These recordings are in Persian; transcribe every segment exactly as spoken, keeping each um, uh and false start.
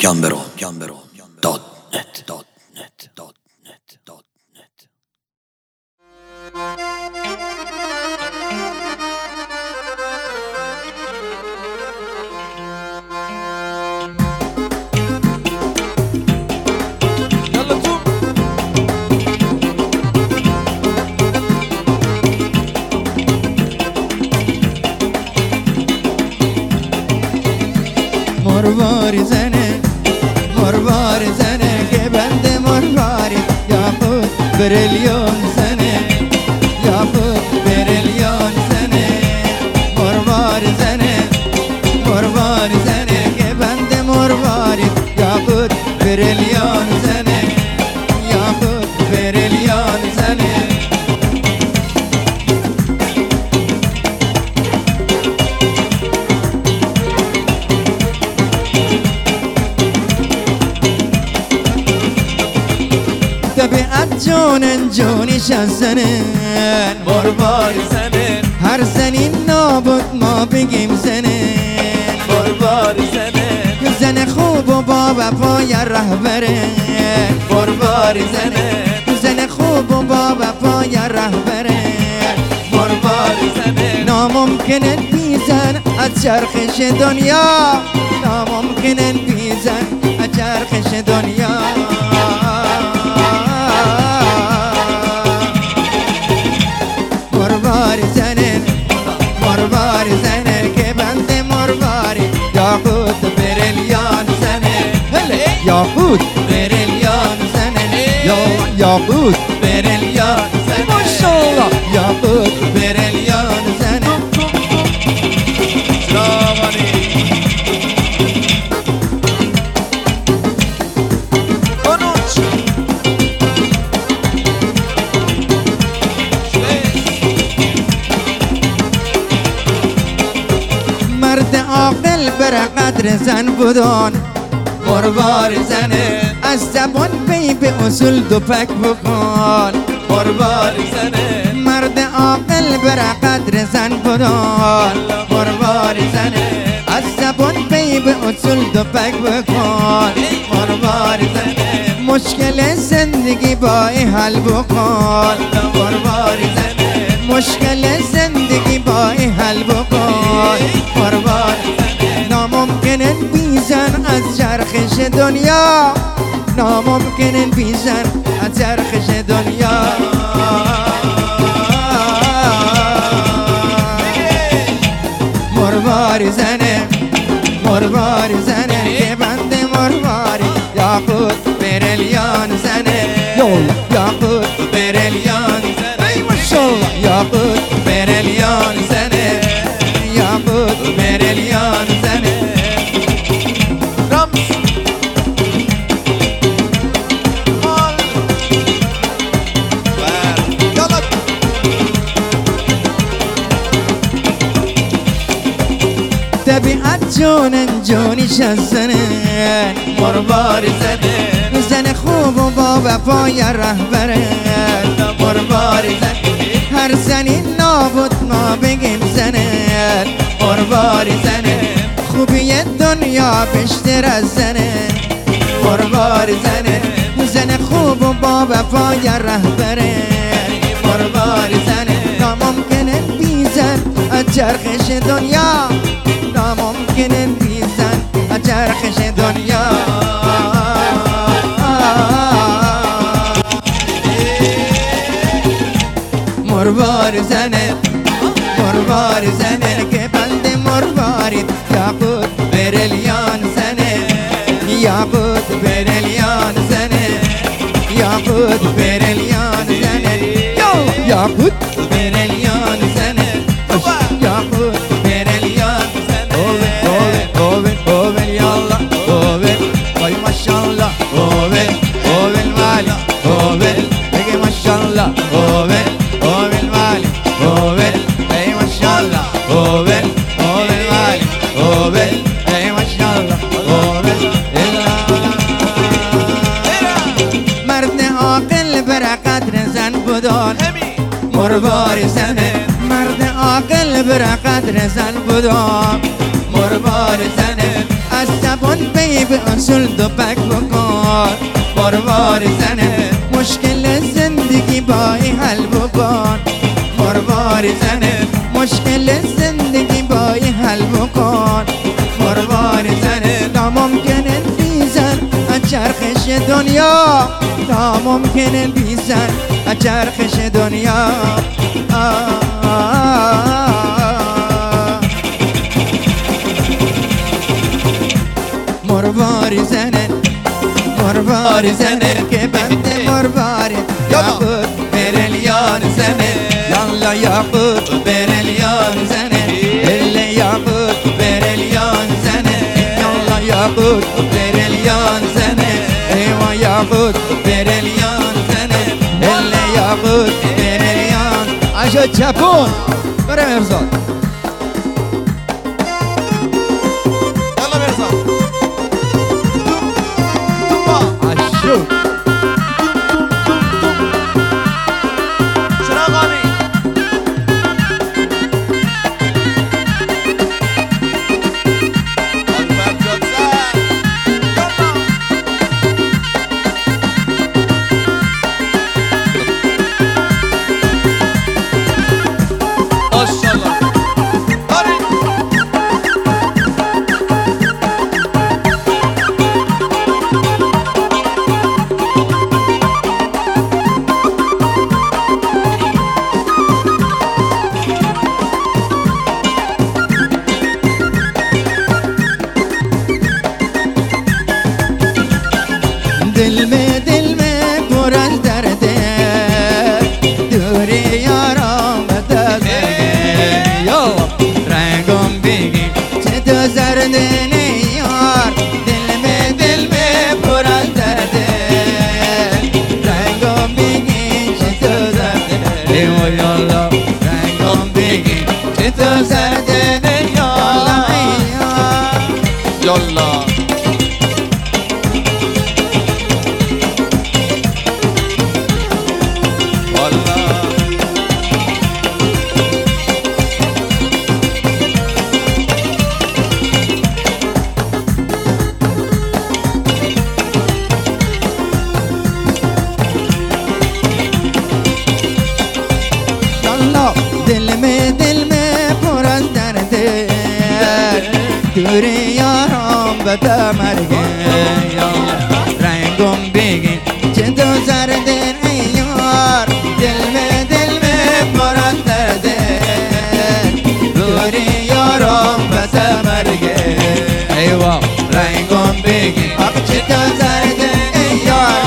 گمبرو گمبرو دات نت دات نت دات نت دات نت. مرواری زنه مرواری زنه که بنده مرواری یا خود بریلیون زنه یا خود بریلیون زنه مرواری زنه مرواری زنه که بنده مرواری یا خود بریلیون زنه یا خود بریلیون زنه. طبیعت جونن جونیش از زنن مرواری زنه هر زنی نابود ما بگیم زنن مرواری زنه زن خوب و با وفای رهبره مرواری زنه زن خوب و با وفای رهبره مرواری زنه ناممکنه بیزن از چرخش دنیا ناممکنه بیزن از چرخش دنیا. مرواری زنه مرواری زنه که بنده مرواری یا خود بریلیان زنه یا خود بریلیان زنه یا یا خود بریلیان زنه ماشاءالله یا خود بریلیان زنه. جوانی مرد عاقل بر قدر زن بودن مرواری زنه از زبان پی به اصول دوپک بکن مرواری زنه مرد عاقل بر قدر زن بودن مرواری زنه از زبان پی به اصول دوپک بکن مرواری زنه مشکل زندگی با ای حل بکن مرواری زنه مشکل زندگی با ای حل بکن مرواری زنه ناممکنه بیزن از چرخش دنیا ناممکنه بیزن از چرخش دنیا. مرواری زنه مرواری زنه که بنده مرواری یا خود بریلیان زنه یا خود بریلیان زنه ماشاءالله یا خود بریلیان زنه یا خود بریلیان زنه. رمز مال یالا طبیعت جونن جونیش از زنه مرواری زنه زن خوب و با وفای رهبره مرواری زنه هر زنی نابود ما بگیم زنه مرواری زنه خوبی دنیا بیشتر از زنه مرواری زنه زن خوب و با وفای رهبره مرواری زنه ناممکنه بیزن از چرخش دنیا ناممکنه بیزن از چرخش دنیا. مرواری زنه مرواری زنه که بنده مرواری یا خود بریلیان زنه یا خود بریلیان زنه یا خود بریلیان زنه یا خود بریلیان زنه یا خود بریلیان زنه. اوه اوه اوه یالا اوه وای ماشاءالله اوه اوه المالی اوه بگی ماشاءالله اوه اوه المالی اوه ای ماشاءالله اوه اوه المالی اوه ای ماشاءالله اوه. مرد عاقل بر قدر زن بودن مرواری زنه مرد عاقل بر قدر زن بودم مرواری زنه از زبان بی به اصول دو پک بکن مروار زنه مشکل زندگی بای حل بکن مروار زنه مشکل زندگی بای حل بکن مروار زنه ناممکنه بیزن چرخش دنیا ناممکنه بیزن چرخش دنیا آه مروار زنه مروار زنه که بنده مروار یاقوت بریلیان زنه یالا یاقوت بریلیان زنه اله یاقوت بریلیان زنه یالا یاقوت بریلیان زنه ایوا یاقوت بریلیان زنه اله یاقوت بریلیان عجب چپون برم ارزاد يلا مرزا شو شراغاني الباب جوزان يلا ما شاء الله هاري دل میں دل میں پر از درد دوری یارم بدل یا رنگم بگی چه تو زرد نیار دل میں دل میں پر از درد رنگم بگی چه تو زرد نیار یالا رنگم بگی چه تو زرد نیار يلا دل میں دل میں پر از درد دوری یارم بتا مرگه رنگم بگی چه تو زرد ایار دل میں دل میں پر از درد دوری یارم بتا مرگه ایوا رنگم بگی چه تو زرد ایار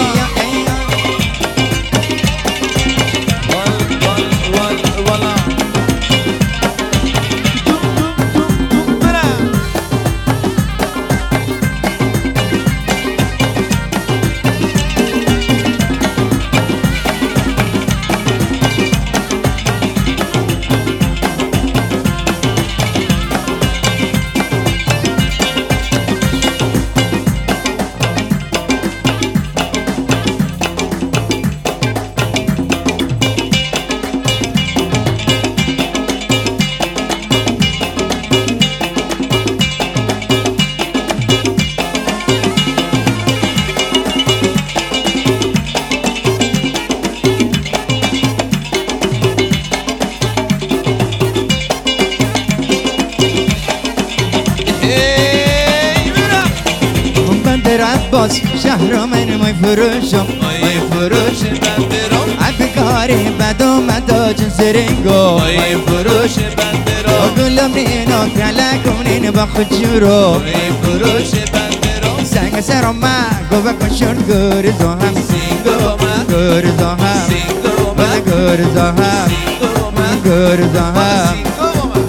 عباس شهر من مای فروشم مای فروش بندرم عبکاری بد آمد جنس رنگو مای فروش بندرم گلم نینا کلکم نین با خود جورو مای فروش بندرم سنگ سرم ما گو بکشون گرزو هم سینگو من گرزو هم سینگو من گرزو هم سینگو من گرزو هم سینگو من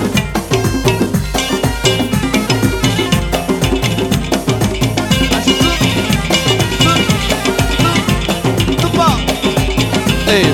Hey.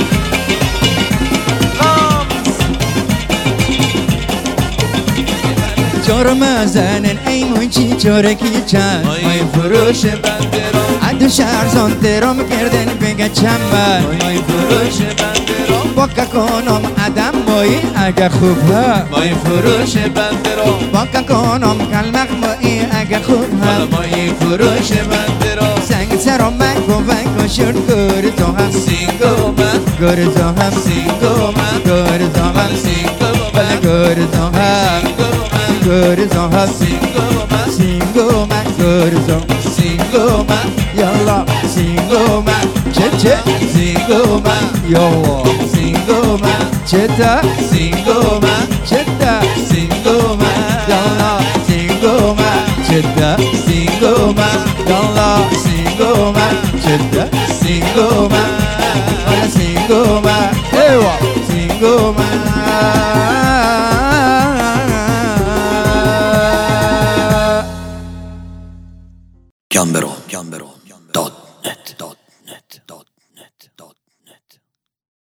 چور مزنن ای موچی چورکی چند مای فروش بندرم عدو شهر زندرم کردن بگه چنبر مای فروش بندرم باکا کنم عدم مایی اگه خوب ها مای فروش بندرم باکا کنم کلمق مایی رفیقی اگر خوب هم مایی فروش من درا سنگ سرم من کمک کشون گر تو هم سینگو من گر تو هم سینگو من گر تو هم سینگو بله من گر تو هم گر تو هم سینگو من سینگو من گر تو سینگو من یالا سینگو من چه چه سینگو من یالا سینگو من چه تا سینگو من چه تا سینگو من یالا سینگو من چه تا سینگو من یالا سینگو من چه تا سینگو من Hola Singoma, ewa Singoma. Gambero.